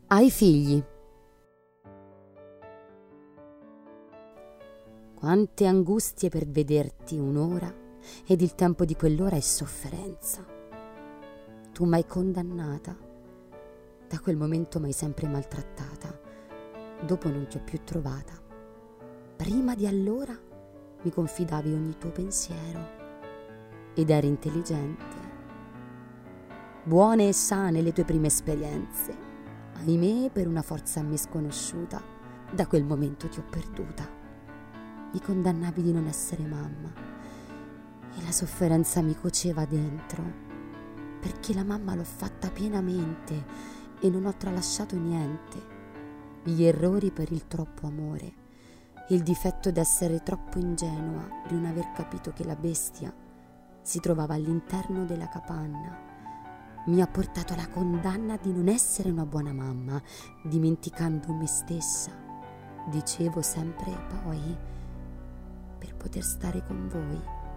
Ai figli. Quante angustie per vederti un'ora ed il tempo di quell'ora è sofferenza. Tu m'hai condannata, da quel momento m'hai sempre maltrattata, dopo non ti ho più trovata. Prima di allora mi confidavi ogni tuo pensiero ed eri intelligente. Buone e sane le tue prime esperienze. Ahimè, per una forza a me sconosciuta, da quel momento ti ho perduta. Mi condannavi di non essere mamma e la sofferenza mi cuoceva dentro, perché la mamma l'ho fatta pienamente e non ho tralasciato niente. Gli errori per il troppo amore, il difetto d'essere troppo ingenua, di non aver capito che la bestia si trovava all'interno della capanna, mi ha portato alla condanna di non essere una buona mamma, dimenticando me stessa. Dicevo sempre poi, per poter stare con voi,